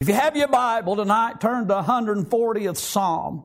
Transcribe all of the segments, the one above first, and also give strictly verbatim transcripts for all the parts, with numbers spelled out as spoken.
If you have your Bible tonight, turn to one hundred fortieth Psalm.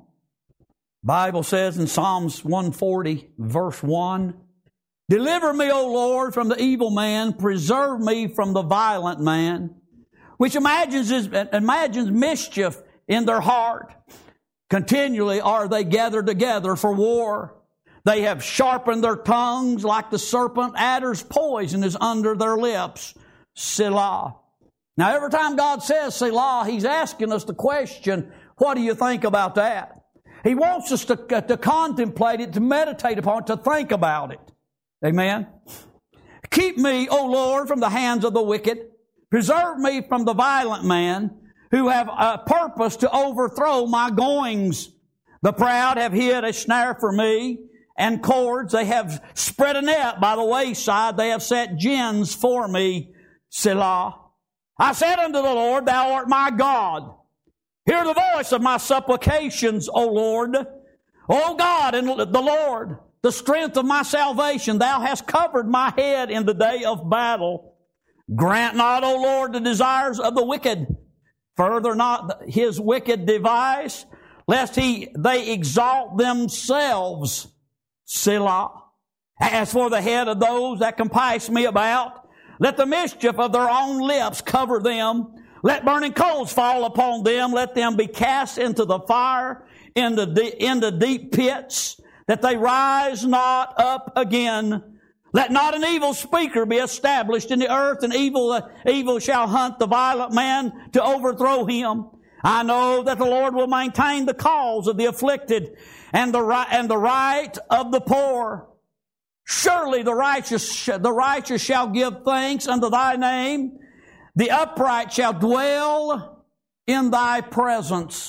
Bible says in Psalms one forty, verse one, "Deliver me, O Lord, from the evil man. Preserve me from the violent man," which imagines, imagines mischief in their heart. Continually are they gathered together for war. They have sharpened their tongues like the serpent. Adder's poison is under their lips. Selah. Now, every time God says Selah, He's asking us the question, what do you think about that? He wants us to, to contemplate it, to meditate upon it, to think about it. Amen? Keep me, O Lord, from the hands of the wicked. Preserve me from the violent man who have a purpose to overthrow my goings. The proud have hid a snare for me, and cords. They have spread a net by the wayside. They have set gins for me. Selah. I said unto the Lord, Thou art my God. Hear the voice of my supplications, O Lord. O God and the Lord, the strength of my salvation, Thou hast covered my head in the day of battle. Grant not, O Lord, the desires of the wicked. Further not his wicked device, lest he they exalt themselves. Selah. As for the head of those that compass me about, let the mischief of their own lips cover them. Let burning coals fall upon them. Let them be cast into the fire, into the, into deep pits, that they rise not up again. Let not an evil speaker be established in the earth, and evil, uh, evil shall hunt the violent man to overthrow him. I know that the Lord will maintain the cause of the afflicted and the right, and the right of the poor. Surely the righteous, the righteous shall give thanks unto Thy name. The upright shall dwell in Thy presence.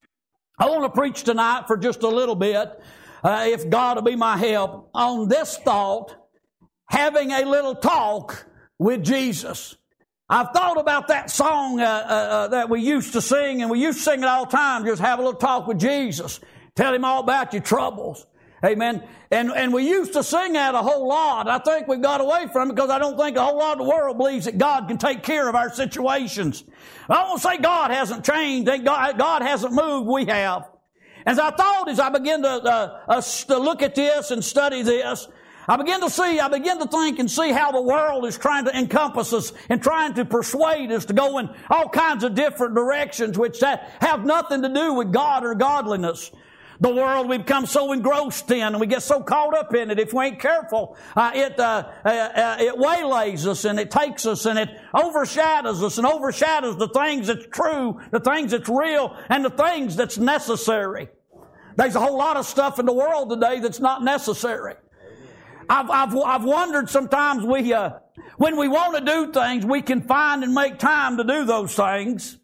I want to preach tonight for just a little bit, uh, if God will be my help, on this thought, having a little talk with Jesus. I've thought about that song uh, uh, that we used to sing, and we used to sing it all the time, just have a little talk with Jesus. Tell Him all about your troubles. Amen. And and we used to sing that a whole lot. I think we got away from it because I don't think a whole lot of the world believes that God can take care of our situations. I won't say God hasn't changed. God, God hasn't moved. We have. As I thought, as I began to, uh, uh, to look at this and study this, I begin to see, I begin to think and see how the world is trying to encompass us and trying to persuade us to go in all kinds of different directions which that have nothing to do with God or godliness. The world we become so engrossed in, and we get so caught up in it. If we ain't careful, uh, it uh, uh, uh, it waylays us, and it takes us, and it overshadows us, and overshadows the things that's true, the things that's real, and the things that's necessary. There's a whole lot of stuff in the world today that's not necessary. I've I've I've wondered sometimes we uh, when we want to do things, we can find and make time to do those things.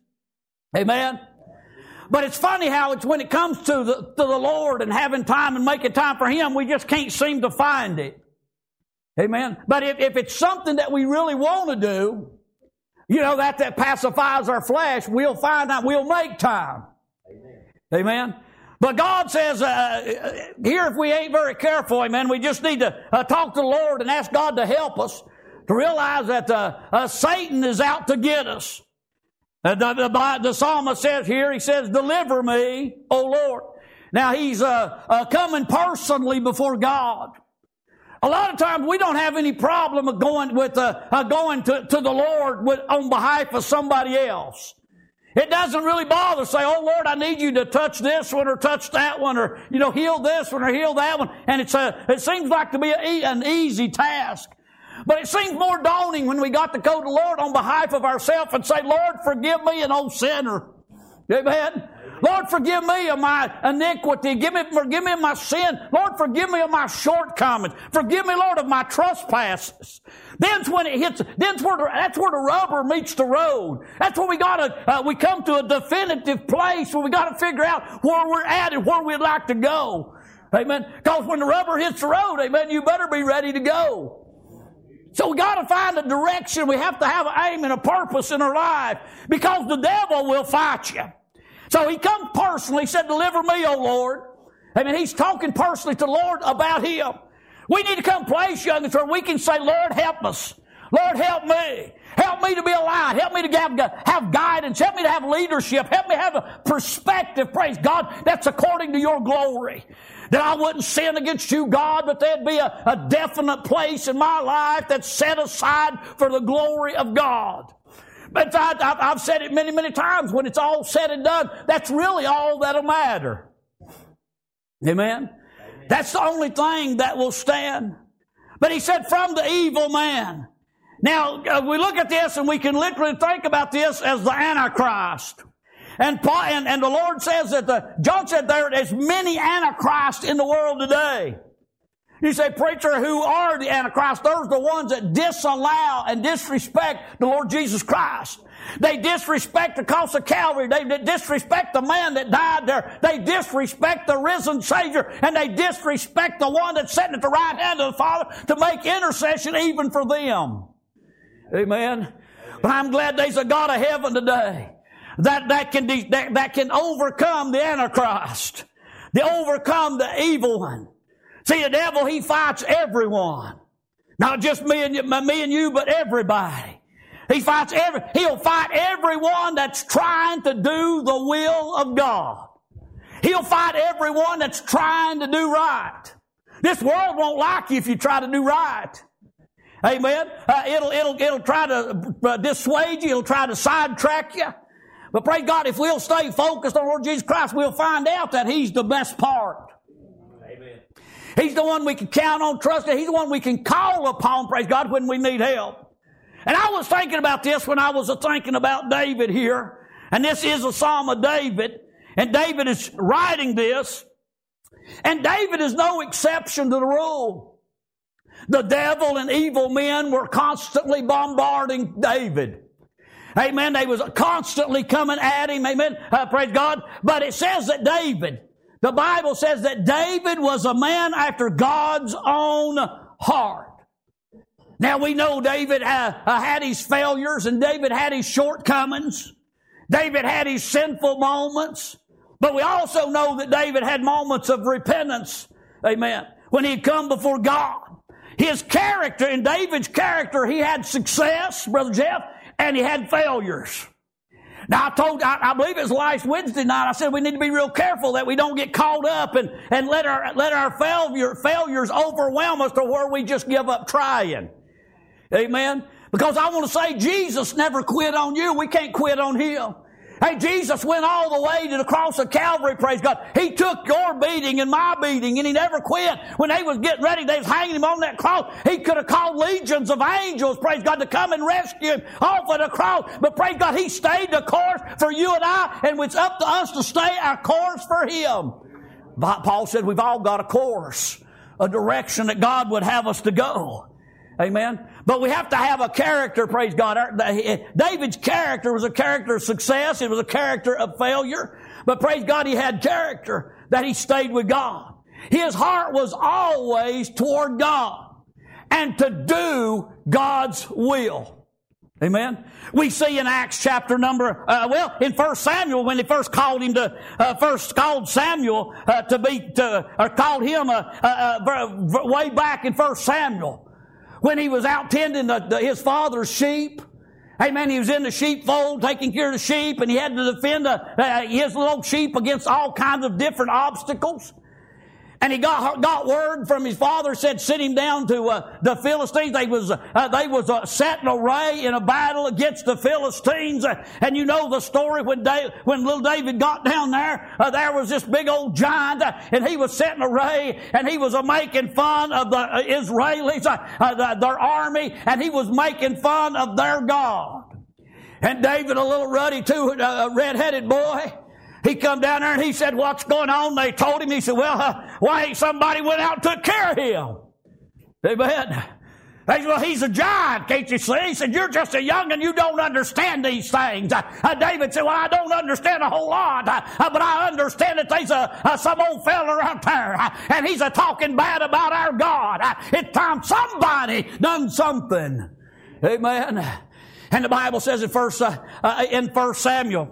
Amen. But it's funny how it's when it comes to the, to the Lord and having time and making time for Him, we just can't seem to find it. Amen. But if, if it's something that we really want to do, you know, that, that pacifies our flesh, we'll find out, we'll make time. Amen. Amen. But God says, uh, here if we ain't very careful, amen, we just need to uh, talk to the Lord and ask God to help us to realize that uh, uh, Satan is out to get us. Uh, the, the, the psalmist says here, he says, deliver me, O Lord. Now he's uh, uh, coming personally before God. A lot of times we don't have any problem of going with uh, uh, going to, to the Lord with, on behalf of somebody else. It doesn't really bother say, oh Lord, I need you to touch this one or touch that one or, you know, heal this one or heal that one. And it's a, it seems like to be a, an easy task. But it seems more daunting when we got to go to the Lord on behalf of ourselves and say, Lord, forgive me, an old sinner. Amen. Lord, forgive me of my iniquity. Give me, forgive me of my sin. Lord, forgive me of my shortcomings. Forgive me, Lord, of my trespasses. Then's when it hits, then's where the, that's where the rubber meets the road. That's where we gotta, uh, we come to a definitive place where we gotta figure out where we're at and where we'd like to go. Amen. Because when the rubber hits the road, amen, you better be ready to go. So we got to find a direction. We have to have an aim and a purpose in our life because the devil will fight you. So he comes personally. He said, deliver me, O Lord. I mean, he's talking personally to the Lord about him. We need to come place, youngins, where we can say, Lord, help us. Lord, help me. Help me to be a light. Help me to have, have guidance. Help me to have leadership. Help me have a perspective, praise God, that's according to your glory. That I wouldn't sin against you, God, but there'd be a, a definite place in my life that's set aside for the glory of God. But I, I, I've said it many, many times, when it's all said and done, that's really all that'll matter. Amen? Amen. That's the only thing that will stand. But he said, from the evil man. Now, uh, we look at this and we can literally think about this as the Antichrist. And, Paul, and, and the Lord says that the, John said there is many Antichrists in the world today. You say, preacher, who are the Antichrists? Those are the ones that disallow and disrespect the Lord Jesus Christ. They disrespect the cross of Calvary. They disrespect the man that died there. They disrespect the risen Savior. And they disrespect the one that's sitting at the right hand of the Father to make intercession even for them. Amen. But I'm glad there's a God of heaven today that, that, can, de- that, that can overcome the Antichrist. They overcome the evil one. See, the devil, he fights everyone. Not just me and you, me and you, but everybody. He fights every, he'll fight everyone that's trying to do the will of God. He'll fight everyone that's trying to do right. This world won't like you if you try to do right. Amen. Uh, it'll, it'll, it'll try to uh, dissuade you. It'll try to sidetrack you. But praise God, if we'll stay focused on Lord Jesus Christ, we'll find out that He's the best part. Amen. He's the one we can count on, trust in. He's the one we can call upon, praise God, when we need help. And I was thinking about this when I was thinking about David here. And this is a Psalm of David. And David is writing this. And David is no exception to the rule. The devil and evil men were constantly bombarding David. Amen. They was constantly coming at him. Amen. Uh, praise God. But it says that David, the Bible says that David was a man after God's own heart. Now we know David uh, uh, had his failures and David had his shortcomings. David had his sinful moments. But we also know that David had moments of repentance. Amen. When he'd come before God. His character, in David's character, he had success, Brother Jeff, and he had failures. Now I told, I, I believe it was last Wednesday night, I said we need to be real careful that we don't get caught up and, and let our, let our failure, failures overwhelm us to where we just give up trying. Amen? Because I want to say Jesus never quit on you. We can't quit on Him. Hey, Jesus went all the way to the cross of Calvary, praise God. He took your beating and my beating, and He never quit. When they was getting ready, they was hanging Him on that cross. He could have called legions of angels, praise God, to come and rescue Him off of the cross. But praise God, He stayed the course for you and I, and it's up to us to stay our course for Him. Paul said we've all got a course, a direction that God would have us to go. Amen. But we have to have a character, praise God. David's character was a character of success. It was a character of failure. But praise God, he had character that he stayed with God. His heart was always toward God and to do God's will. Amen. We see in Acts chapter number, uh, well, in First Samuel, when they first called him to, uh, first called Samuel uh, to be, to, or called him uh, uh, uh, way back in First Samuel. When he was out tending the, the, his father's sheep. Amen. He was in the sheepfold taking care of the sheep, and he had to defend the, uh, his little sheep against all kinds of different obstacles. And he got got word from his father, said, send him down to uh, the Philistines. They was uh, they was uh, set in array in a battle against the Philistines. Uh, and you know the story when Dave, when little David got down there, uh, there was this big old giant, uh, and he was set in array, and he was uh, making fun of the uh, Israelis, uh, uh, the, their army, and he was making fun of their God. And David, a little ruddy, too, uh, red-headed boy, he come down there and he said, what's going on? They told him. He said, well, uh, why ain't somebody went out and took care of him? Amen. They said, well, he's a giant, can't you see? He said, you're just a young and you don't understand these things. Uh, uh, David said, well, I don't understand a whole lot, uh, uh, but I understand that there's a, uh, some old fella out there, uh, and he's a talking bad about our God. Uh, it's time somebody done something. Amen. And the Bible says in First, uh, uh, in First Samuel,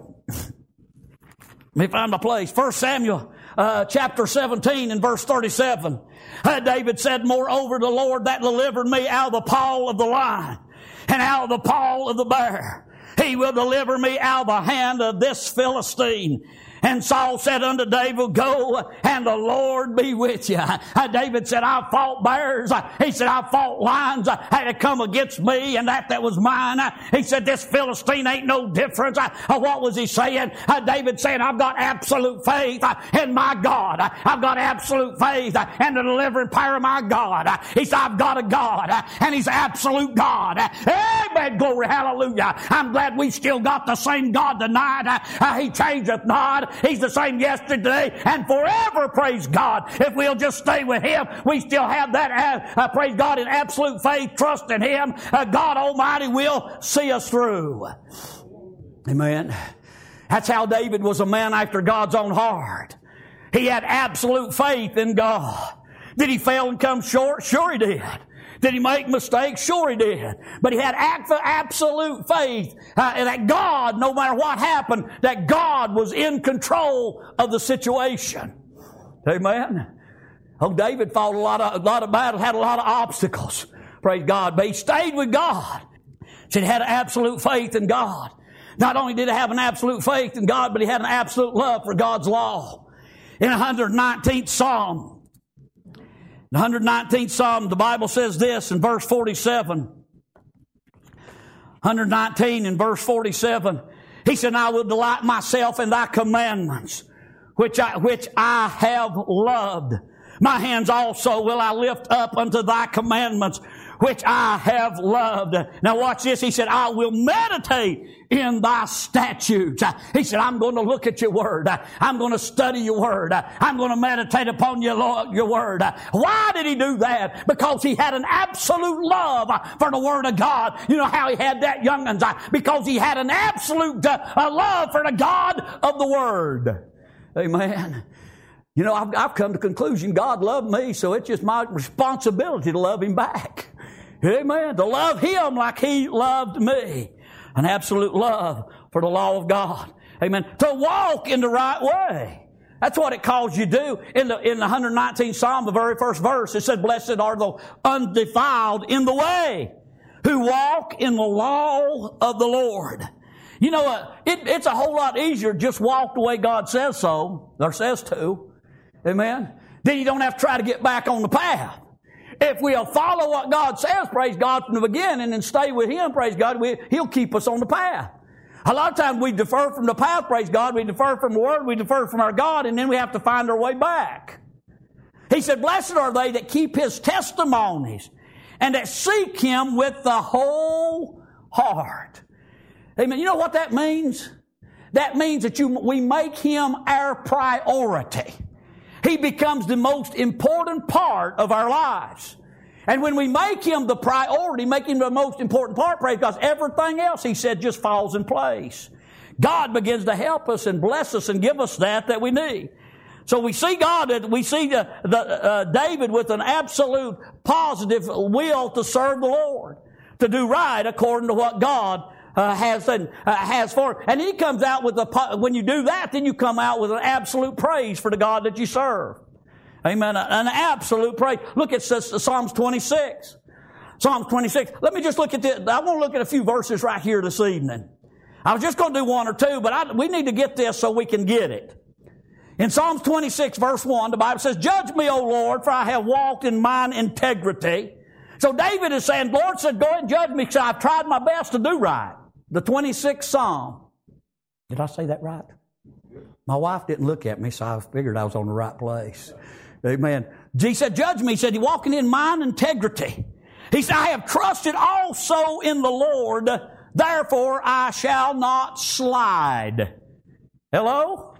let me find my place. First Samuel uh, chapter seventeen and verse thirty-seven. Uh, David said, moreover, the Lord that delivered me out of the paw of the lion and out of the paw of the bear. He will deliver me out of the hand of this Philistine. And Saul said unto David, go, and the Lord be with you. Uh, David said, I fought bears. Uh, he said, I fought lions. Uh, had to come against me, and that that was mine. Uh, he said, this Philistine ain't no difference. Uh, uh, what was he saying? Uh, David saying, I've got absolute faith uh, in my God. Uh, I've got absolute faith uh, in the delivering power of my God. Uh, he said, I've got a God, uh, and He's absolute God. Uh, amen, glory, hallelujah. I'm glad we still got the same God tonight. Uh, uh, he changeth not. He's the same yesterday and forever, praise God. If we'll just stay with Him, we still have that, uh, praise God, in absolute faith, trust in Him. Uh, God Almighty will see us through. Amen. That's how David was a man after God's own heart. He had absolute faith in God. Did he fail and come short? Sure he did. Did he make mistakes? Sure he did. But he had absolute faith uh, that God, no matter what happened, that God was in control of the situation. Amen. Oh, David fought a lot of, a lot of battles, had a lot of obstacles. Praise God. But he stayed with God. So he had absolute faith in God. Not only did he have an absolute faith in God, but he had an absolute love for God's law. In one hundred nineteenth Psalm, the one hundred nineteenth Psalm, the Bible says this in verse forty-seven. one hundred nineteen in verse forty-seven. He said, I will delight myself in thy commandments, which I, which I have loved. My hands also will I lift up unto thy commandments, which I have loved. Now watch this. He said, I will meditate in thy statutes. He said, I'm going to look at your word. I'm going to study your word. I'm going to meditate upon your, your word. Why did he do that? Because he had an absolute love for the word of God. You know how he had that, young'uns? Because he had an absolute uh, love for the God of the word. Amen. You know, I've, I've come to the conclusion God loved me, so it's just my responsibility to love Him back. Amen. To love Him like He loved me. An absolute love for the law of God. Amen. To walk in the right way. That's what it calls you to do. In the, in the one hundred nineteenth Psalm, the very first verse, it said, blessed are the undefiled in the way, who walk in the law of the Lord. You know what? It, it's a whole lot easier to just walk the way God says so, or says to. Amen. Then you don't have to try to get back on the path. If we'll follow what God says, praise God, from the beginning and stay with Him, praise God, we, He'll keep us on the path. A lot of times we defer from the path, praise God, we defer from the Word, we defer from our God, and then we have to find our way back. He said, blessed are they that keep His testimonies and that seek Him with the whole heart. Amen. You know what that means? That means that you, we make Him our priority. He becomes the most important part of our lives. And when we make Him the priority, make Him the most important part, praise God, everything else, He said, just falls in place. God begins to help us and bless us and give us that that we need. So we see God, we see the, the, uh, David with an absolute positive will to serve the Lord, to do right according to what God Uh, has and uh, has for, and he comes out with a. When you do that, then you come out with an absolute praise for the God that you serve. Amen. An absolute praise. Look at Psalms twenty-six. Psalms twenty-six. Let me just look at this. I want to look at a few verses right here this evening. I was just going to do one or two, but I, we need to get this so we can get it. In Psalms twenty-six, verse one, the Bible says, "Judge me, O Lord, for I have walked in mine integrity." So David is saying, Lord said, go ahead and judge me because I've tried my best to do right. The twenty-sixth Psalm. Did I say that right? My wife didn't look at me, so I figured I was on the right place. Amen. He said, judge me. He said, you're walking in mine integrity. He said, I have trusted also in the Lord, therefore I shall not slide. Hello?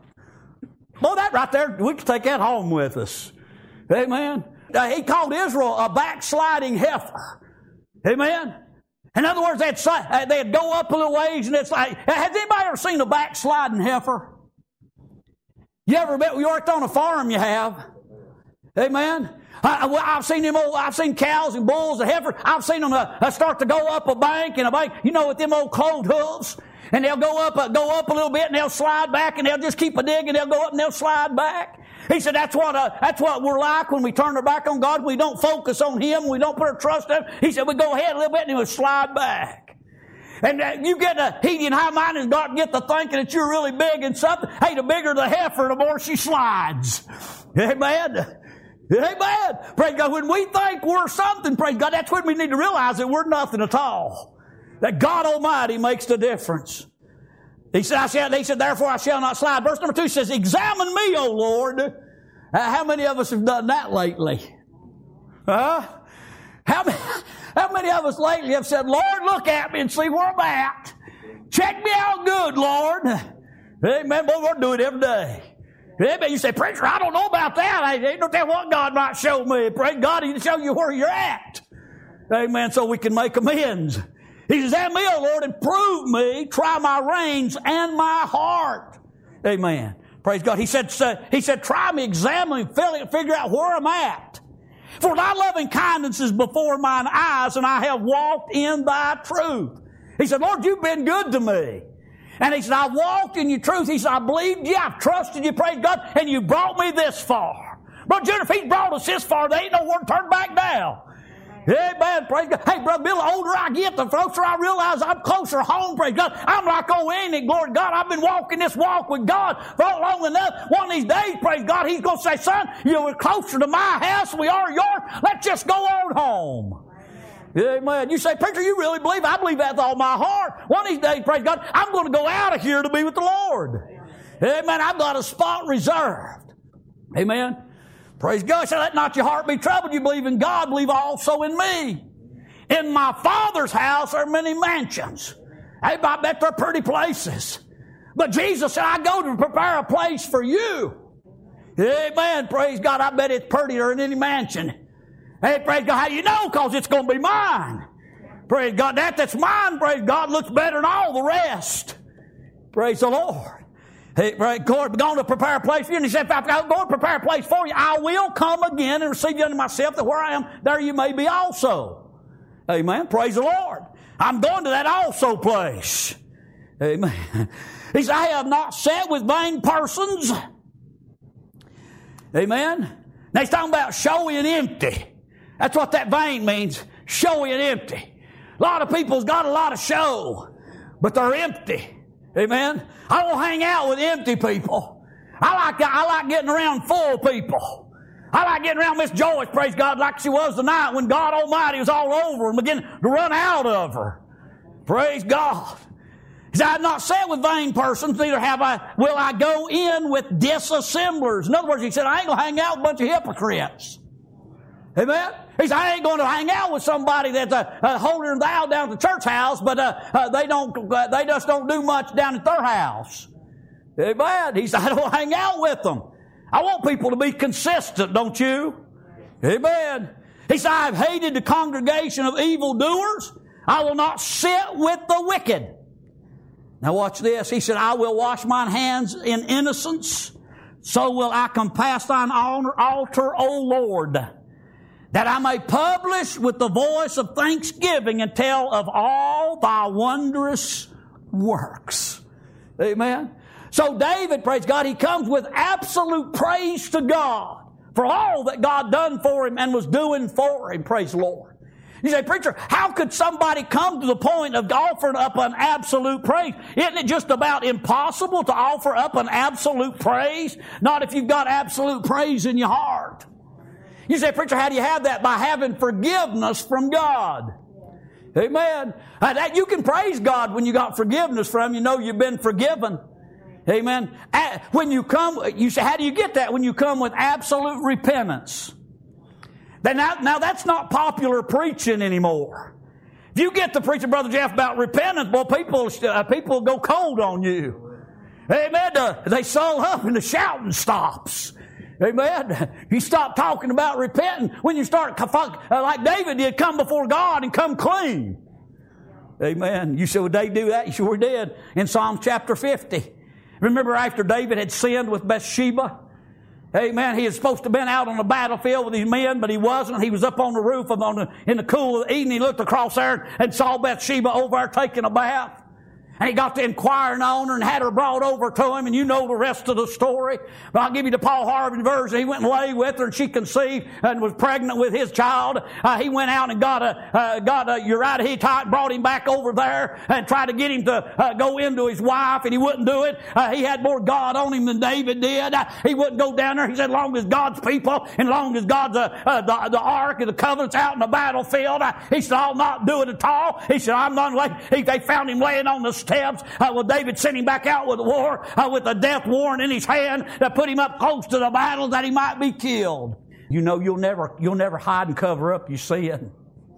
Boy, that right there, we can take that home with us. Amen. Uh, he called Israel a backsliding heifer. Amen. In other words, they'd, they'd go up a little ways, and it's like, has anybody ever seen a backsliding heifer? You ever been, you worked on a farm? You have. Amen. I, I've seen them old, I've seen cows and bulls and heifers. I've seen them uh, start to go up a bank and a bank. You know, with them old clothed hooves, and they'll go up, uh, go up a little bit, and they'll slide back, and they'll just keep a dig, and they'll go up and they'll slide back. He said that's what uh, that's what we're like when we turn our back on God. We don't focus on Him. We don't put our trust in Him. He said we go ahead a little bit and we'll slide back. And uh, you get a heedy and high-minded and God get to thinking that you're really big and something. Hey, the bigger the heifer, the more she slides. Amen. Amen. Praise God. When we think we're something, praise God, that's when we need to realize that we're nothing at all. That God Almighty makes the difference. He said, I shall, he said, therefore I shall not slide. Verse number two says, examine me, O Lord. Uh, how many of us have done that lately? Huh? How many, how many of us lately have said, Lord, look at me and see where I'm at. Check me out good, Lord. Amen. Boy, we'll do it every day. Amen. You say, preacher, I don't know about that. I ain't no telling what God might show me. Praise God, He'll show you where you're at. Amen. So we can make amends. He says, examine me, O Lord, and prove me, try my reins and my heart. Amen. Praise God. He said, he said, try me, examine me, figure out where I'm at. For thy loving kindness is before mine eyes, and I have walked in thy truth. He said, Lord, you've been good to me. And he said, I walked in your truth. He said, I believed you, I've trusted you, praise God, and you brought me this far. Brother Junior, if He brought us this far, there ain't nowhere to turn back down. Amen. Praise God. Hey, Brother Bill, the older I get, the closer I realize I'm closer home. Praise God. I'm like, oh, ain't it? Glory to God. I've been walking this walk with God for long enough. One of these days, praise God, He's going to say, son, you're closer to my house than we are yours. Let's just go on home. Amen. You say, preacher, you really believe? I believe that with all my heart. One of these days, praise God, I'm going to go out of here to be with the Lord. Amen. I've got a spot reserved. Amen. Praise God. So let not your heart be troubled. You believe in God, believe also in me. In my Father's house are many mansions. Hey, I bet they're pretty places. But Jesus said, I go to prepare a place for you. Amen. Praise God. I bet it's prettier than any mansion. Hey, praise God. How do you know? Because it's going to be mine. Praise God. That that's mine, praise God, looks better than all the rest. Praise the Lord. Hey, right, God, going to prepare a place for you. And He said, if I go to prepare a place for you, I will come again and receive you unto myself, that where I am, there you may be also. Amen. Praise the Lord. I'm going to that also place. Amen. He said, I have not sat with vain persons. Amen. Now he's talking about showy and empty. That's what that vain means, showy and empty. A lot of people's got a lot of show, but they're empty. Amen. I don't hang out with empty people. I like I like getting around full people. I like getting around Miss Joyce, praise God, like she was tonight when God Almighty was all over her and began to run out of her. Praise God. He said, I have not sat with vain persons, neither have I, will I go in with disassemblers. In other words, he said, I ain't going to hang out with a bunch of hypocrites. Amen? He said, I ain't going to hang out with somebody that's a, a holier than thou down at the church house, but uh, uh, they don't, uh, they just don't do much down at their house. Amen? He said, I don't hang out with them. I want people to be consistent, don't you? Amen. He said, I have hated the congregation of evildoers. I will not sit with the wicked. Now watch this. He said, I will wash mine hands in innocence. So will I compass thine altar, O Lord, that I may publish with the voice of thanksgiving and tell of all thy wondrous works. Amen. So David, praise God, he comes with absolute praise to God for all that God done for him and was doing for him. Praise the Lord. You say, preacher, how could somebody come to the point of offering up an absolute praise? Isn't it just about impossible to offer up an absolute praise? Not if you've got absolute praise in your heart. You say, preacher, how do you have that? By having forgiveness from God. Amen. Uh, that, you can praise God when you got forgiveness from Him. You know you've been forgiven. Amen. When you come, you say, how do you get that? When you come with absolute repentance. Then now, now that's not popular preaching anymore. If you get to preaching, Brother Jeff, about repentance, well, people uh, people go cold on you. Amen. Uh, they soul up and the shouting stops. Amen. You stop talking about repenting when you start, uh, like David did, come before God and come clean. Amen. You said, would they do that? You sure did. In Psalm chapter fifty. Remember after David had sinned with Bathsheba? Amen. He was supposed to have been out on the battlefield with his men, but he wasn't. He was up on the roof of on the, in the cool of the evening. He looked across there and saw Bathsheba over there taking a bath. And he got to inquiring on her and had her brought over to him, and you know the rest of the story. But I'll give you the Paul Harvey version. He went and lay with her, and she conceived and was pregnant with his child. Uh, he went out and got a uh, got a Uriah the Hittite, brought him back over there, and tried to get him to uh, go into his wife, and he wouldn't do it. Uh, he had more God on him than David did. Uh, he wouldn't go down there. He said, as long as God's people, and as long as God's uh, uh, the, the ark and the covenant's out in the battlefield, uh, he said, I'll not do it at all. He said, I'm not lay. He, they found him laying on the steps. Uh, well, David sent him back out with a war, uh, with a death warrant in his hand to put him up close to the battle that he might be killed. You know, you'll never, you'll never hide and cover up your sin.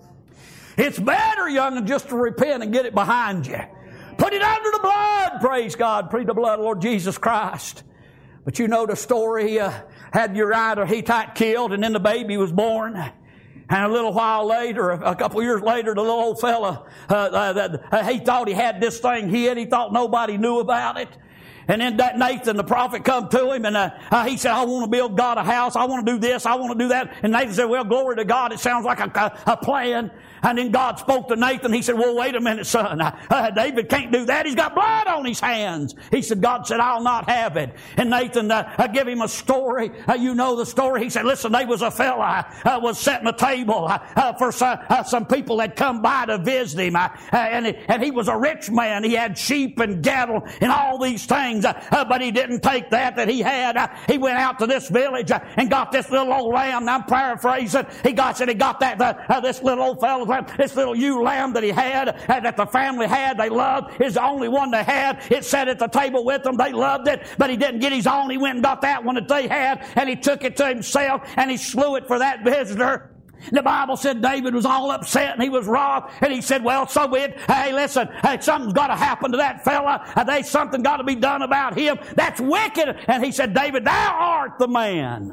It's better, young, just to repent and get it behind you. Put it under the blood, praise God. Plead the blood of the Lord Jesus Christ. But you know the story, he uh, had Uriah the Hittite killed, and then the baby was born. And a little while later, a couple of years later, the little old fella, uh, uh, uh, he thought he had this thing hid. He thought nobody knew about it. And then that Nathan, the prophet, come to him, and uh, uh, he said, I want to build God a house. I want to do this. I want to do that. And Nathan said, well, glory to God. It sounds like a, a, a plan. And then God spoke to Nathan. He said, well, wait a minute, son. Uh, uh, David can't do that. He's got blood on his hands. He said, God said, I'll not have it. And Nathan uh, uh, gave him a story. Uh, you know the story. He said, listen, there was a fella uh, was setting a table uh, uh, for some, uh, some people that come by to visit him. Uh, uh, and, he, and he was a rich man. He had sheep and cattle and all these things. Uh, uh, but he didn't take that that he had. Uh, he went out to this village uh, and got this little old lamb. Now I'm paraphrasing. He got, said he got that, uh, uh, this little old fella, this little ewe lamb that he had, uh, that the family had, they loved, is the only one they had. It sat at the table with them. They loved it, but he didn't get his own. He went and got that one that they had, and he took it to himself, and he slew it for that visitor. The Bible said David was all upset and he was wroth, and he said, well, so be it. Hey, listen, hey, something's got to happen to that fella. Uh, there's something got to be done about him. That's wicked. And he said, David, thou art the man.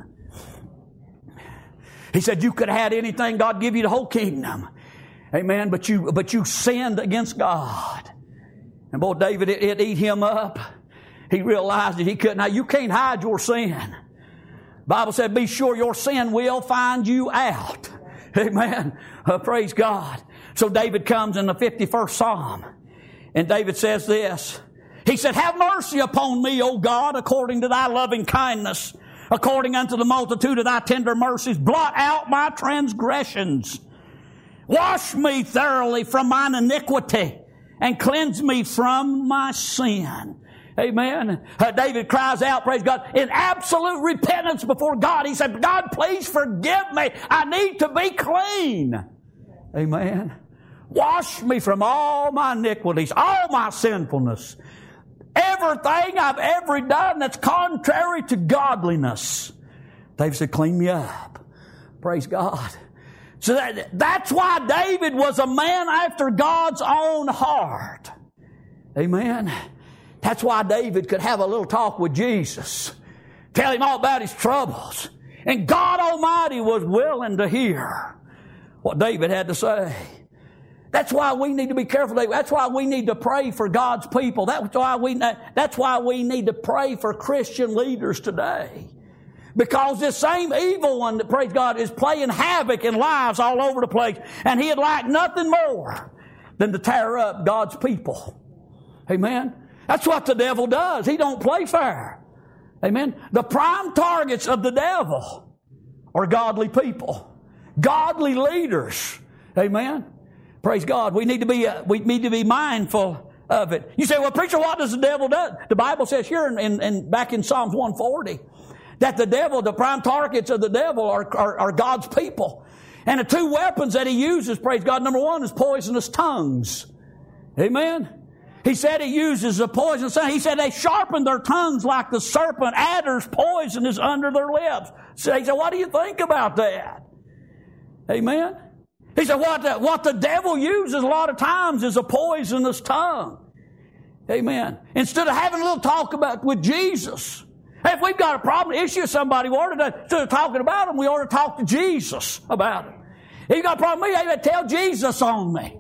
He said, you could have had anything. God give you the whole kingdom. Amen. But you, but you sinned against God. And boy, David, it, it ate him up. He realized that he couldn't. Now, you can't hide your sin. The Bible said, be sure your sin will find you out. Amen. Uh, praise God. So David comes in the fifty-first Psalm. And David says this. He said, have mercy upon me, O God, according to thy loving kindness, according unto the multitude of thy tender mercies. Blot out my transgressions. Wash me thoroughly from mine iniquity, and cleanse me from my sin. Amen. Uh, David cries out, praise God, in absolute repentance before God. He said, God, please forgive me. I need to be clean. Amen. Wash me from all my iniquities, all my sinfulness, everything I've ever done that's contrary to godliness. David said, clean me up. Praise God. So that, that's why David was a man after God's own heart. Amen. That's why David could have a little talk with Jesus. Tell him all about his troubles. And God Almighty was willing to hear what David had to say. That's why we need to be careful. That's why we need to pray for God's people. That's why we, that's why we need to pray for Christian leaders today. Because this same evil one that, praise God, is playing havoc in lives all over the place. And he'd like nothing more than to tear up God's people. Amen. That's what the devil does. He don't play fair. Amen. The prime targets of the devil are godly people. Godly leaders. Amen. Praise God. We need to be, uh, we need to be mindful of it. You say, well, preacher, what does the devil do? The Bible says here in, in, in back in Psalms one forty, that the devil, the prime targets of the devil are, are, are God's people. And the two weapons that he uses, praise God, number one is poisonous tongues. Amen. He said he uses a poison. He said they sharpen their tongues like the serpent. Adder's poison is under their lips. So he said, what do you think about that? Amen. He said, what the, what the devil uses a lot of times is a poisonous tongue. Amen. Instead of having a little talk about with Jesus. If we've got a problem, issue with somebody, we ought to, instead of talking about them, we ought to talk to Jesus about it. If you've got a problem with me, tell Jesus on me.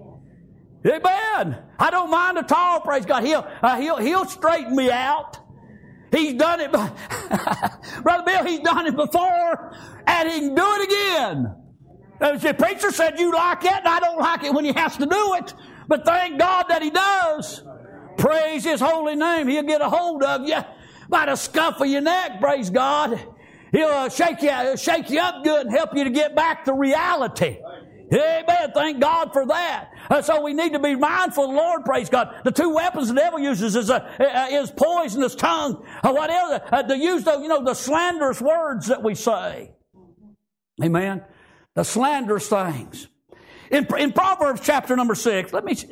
Amen. I don't mind at all, praise God. He'll, uh, he'll, he'll straighten me out. He's done it. Brother Bill, he's done it before, and he can do it again. Uh, the preacher said you like it, and I don't like it when he has to do it. But thank God that he does. Praise His holy name. He'll get a hold of you by the scuff of your neck, praise God. He'll uh, shake you, shake you up good and help you to get back to reality. Amen. Thank God for that. Uh, so we need to be mindful of the Lord, praise God. The two weapons the devil uses is, uh, uh, is poisonous tongue. Uh, what else? Uh, to use the, you know, the slanderous words that we say. Amen. The slanderous things. In, in Proverbs chapter number six, let me see.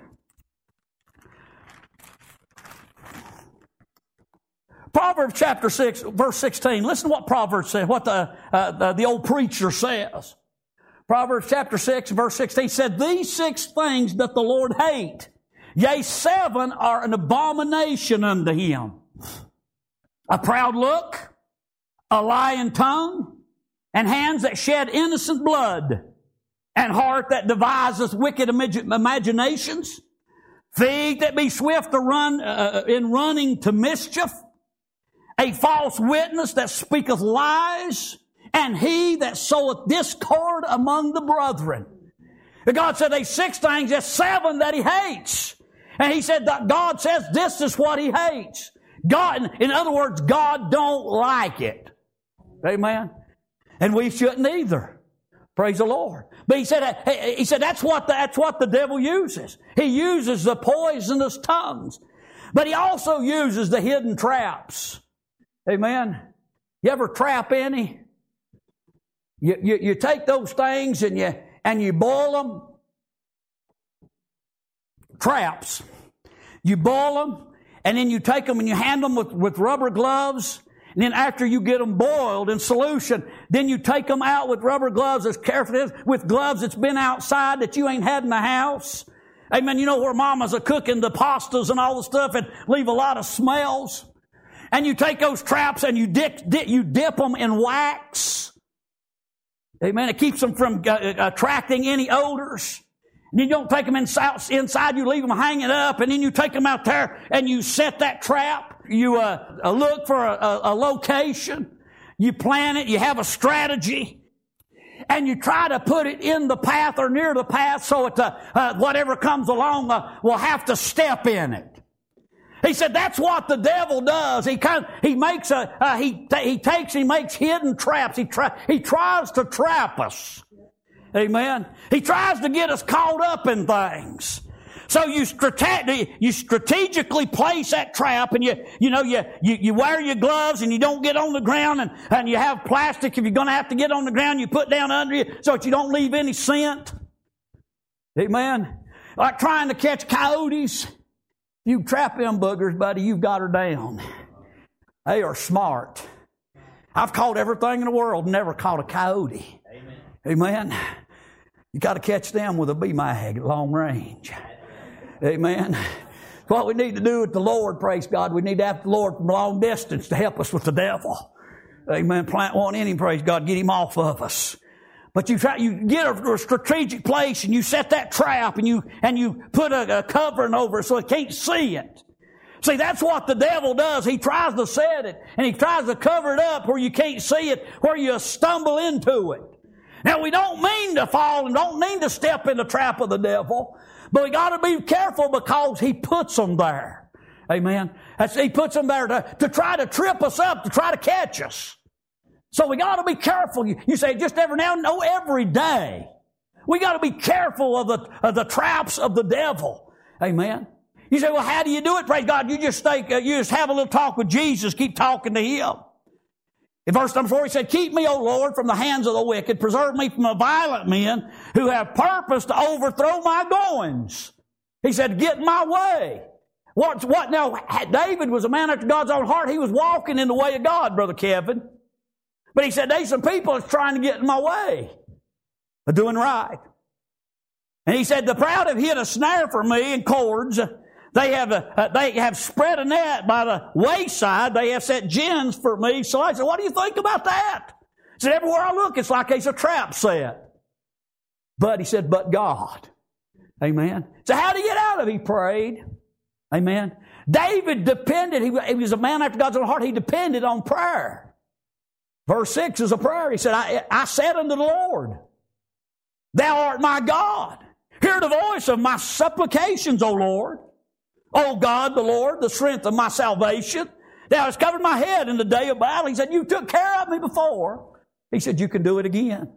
Proverbs chapter six, verse sixteen. Listen to what Proverbs says, what the, uh, the, the old preacher says. Proverbs chapter six, verse sixteen said, "These six things doth the Lord hate. Yea, seven are an abomination unto Him. A proud look, a lying tongue, and hands that shed innocent blood, and heart that deviseth wicked imaginations, feet that be swift to run uh, in running to mischief, a false witness that speaketh lies, and he that soweth discord among the brethren." God said there's six things, there's seven that He hates. And He said that God says this is what He hates. God, in other words, God don't like it. Amen. And we shouldn't either. Praise the Lord. But he said, he said that's what the, that's what the devil uses. He uses the poisonous tongues. But he also uses the hidden traps. Amen. You ever trap any? You, you, you take those things and you, and you boil them. Traps. You boil them, and then you take them and you handle them with, with rubber gloves. And then after you get them boiled in solution, then you take them out with rubber gloves as carefully as with gloves that's been outside that you ain't had in the house. Amen. You know where mamas are cooking the pastas and all the stuff and leave a lot of smells. And you take those traps and you dip, dip, you dip them in wax. Amen. It keeps them from uh, attracting any odors. And then you don't take them inside, inside, you leave them hanging up, and then you take them out there and you set that trap. You uh, look for a, a, a location. You plan it. You have a strategy. And you try to put it in the path or near the path so it, uh, uh, whatever comes along uh, will have to step in it. He said that's what the devil does. He kind of, he makes a, uh, he, he takes, he makes hidden traps. He, try, he tries to trap us. Amen. He tries to get us caught up in things. So you, strate- you strategically place that trap, and you, you know, you, you, you wear your gloves and you don't get on the ground, and, and you have plastic. If you're going to have to get on the ground, you put down under you so that you don't leave any scent. Amen. Like trying to catch coyotes. You trap them boogers, buddy, you've got her down. They are smart. I've caught everything in the world, never caught a coyote. Amen. Amen. You got to catch them with a B mag at long range. Amen. What we need to do with the Lord, praise God, we need to have the Lord from a long distance to help us with the devil. Amen. Plant one in him, praise God, get him off of us. But you try, you get a, a strategic place and you set that trap and you and you put a, a covering over it so it can't see it. See, that's what the devil does. He tries to set it and he tries to cover it up where you can't see it, where you stumble into it. Now, we don't mean to fall and don't mean to step in the trap of the devil, but we got to be careful because he puts them there. Amen. That's, he puts them there to, to try to trip us up, to try to catch us. So we got to be careful. You, you say just every now and no, every day. We got to be careful of the of the traps of the devil. Amen. You say, well, how do you do it? Praise God. You just stay, uh, you just have a little talk with Jesus. Keep talking to Him. In verse number four, He said, "Keep me, O Lord, from the hands of the wicked. Preserve me from the violent men who have purpose to overthrow my goings." He said, "Get in my way." What? What? Now, David was a man after God's own heart. He was walking in the way of God, Brother Kevin. But he said, there's some people that's trying to get in my way of doing right. And he said, the proud have hid a snare for me in cords. They have a, they have spread a net by the wayside. They have set gins for me. So I said, what do you think about that? He said, everywhere I look, it's like it's a trap set. But he said, but God. Amen. So how did he get out of it? He prayed. Amen. David depended, he, he was a man after God's own heart. He depended on prayer. Verse six is a prayer. He said, I, I said unto the Lord, Thou art my God. Hear the voice of my supplications, O Lord. Oh God, the Lord, the strength of my salvation. Thou hast covered my head in the day of battle. He said, you took care of me before. He said, you can do it again.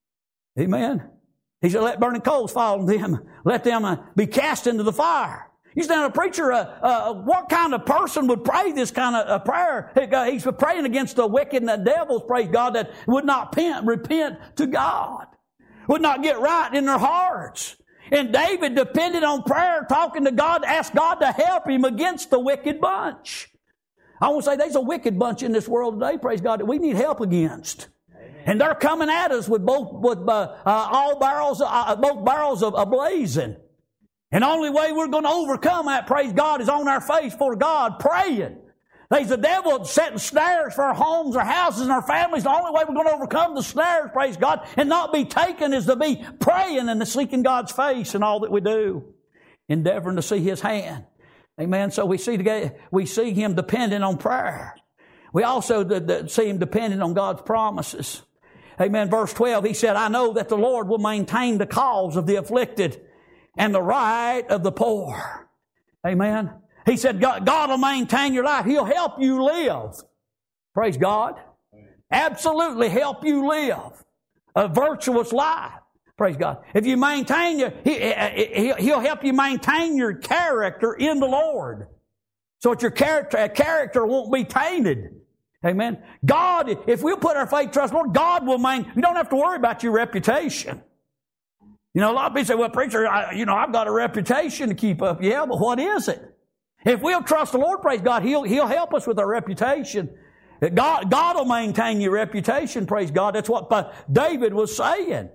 Amen. He said, let burning coals fall on them. Let them uh, be cast into the fire. You stand a preacher, uh, uh, what kind of person would pray this kind of uh, prayer? He's praying against the wicked and the devils, praise God, that would not repent, repent to God. Would not get right in their hearts. And David depended on prayer, talking to God, asked God to help him against the wicked bunch. I want to say there's a wicked bunch in this world today, praise God, that we need help against. Amen. And they're coming at us with both, with uh, uh, all barrels, uh, both barrels of ablazing. And the only way we're going to overcome that, praise God, is on our face for God, praying. There's the devil setting snares for our homes, our houses, and our families. The only way we're going to overcome the snares, praise God, and not be taken is to be praying and to seeking God's face in all that we do, endeavoring to see His hand. Amen. So we see together, we see Him dependent on prayer. We also see Him dependent on God's promises. Amen. Verse twelve, He said, I know that the Lord will maintain the cause of the afflicted and the right of the poor. Amen. He said, God, God will maintain your life. He'll help you live. Praise God. Absolutely help you live a virtuous life. Praise God. If you maintain your, he, He'll help you maintain your character in the Lord. So that your character, character won't be tainted. Amen. God, if we'll put our faith, trust, Lord, God will maintain. You don't have to worry about your reputation. You know, a lot of people say, well, preacher, I, you know, I've got a reputation to keep up. Yeah, but what is it? If we'll trust the Lord, praise God, He'll, He'll help us with our reputation. God, God will maintain your reputation, praise God. That's what David was saying.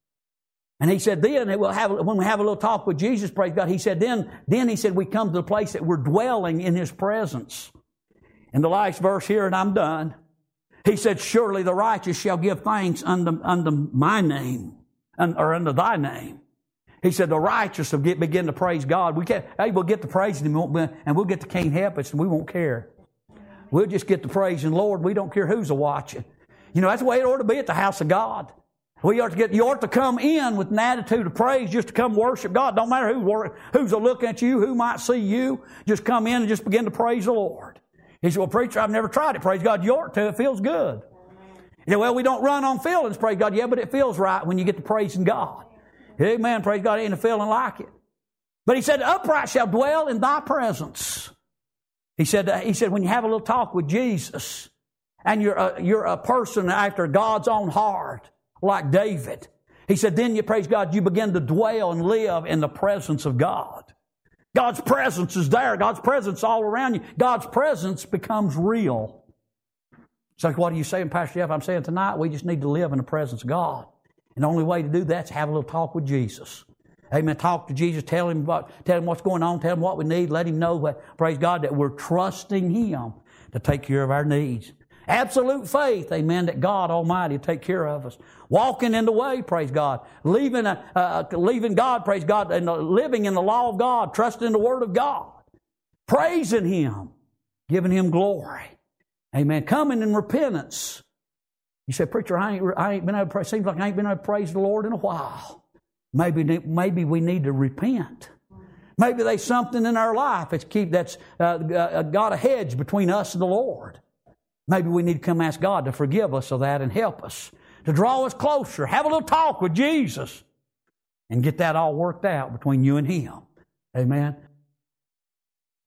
And he said, then we'll have, when we have a little talk with Jesus, praise God, he said, then, then he said, we come to the place that we're dwelling in His presence. In the last verse here, and I'm done, he said, surely the righteous shall give thanks unto, unto my name. Or under thy name. He said, the righteous will get, begin to praise God. We can't, hey, we'll get to praising Him, and we'll get to can't help us, and we won't care. We'll just get to praising Lord. We don't care who's a-watching. You know, that's the way it ought to be at the house of God. We ought to get, you ought to come in with an attitude of praise just to come worship God. Don't matter who, who's looking at you, who might see you. Just come in and just begin to praise the Lord. He said, well, preacher, I've never tried it. Praise God, you ought to. It feels good. Yeah, well, we don't run on feelings, praise God. Yeah, but it feels right when you get to praising God. Amen, praise God. Ain't a feeling like it. But he said, the upright shall dwell in thy presence. He said, uh, he said, when you have a little talk with Jesus, and you're a, you're a person after God's own heart, like David, he said, then you, praise God, you begin to dwell and live in the presence of God. God's presence is there. God's presence all around you. God's presence becomes real. So what are you saying, Pastor Jeff? I'm saying tonight we just need to live in the presence of God. And the only way to do that is have a little talk with Jesus. Amen. Talk to Jesus. Tell Him about, tell Him what's going on. Tell Him what we need. Let Him know, what, praise God, that we're trusting Him to take care of our needs. Absolute faith, amen, that God Almighty will take care of us. Walking in the way, praise God. Leaving, a, uh, leaving God, praise God, and living in the law of God. Trusting the Word of God. Praising Him. Giving Him glory. Amen. Coming in repentance. You say, preacher, I ain't, I ain't been able to pray. Seems like I ain't been able to praise the Lord in a while. Maybe, maybe we need to repent. Maybe there's something in our life that's keep that's uh, got a hedge between us and the Lord. Maybe we need to come ask God to forgive us of that and help us, to draw us closer, have a little talk with Jesus, and get that all worked out between you and Him. Amen.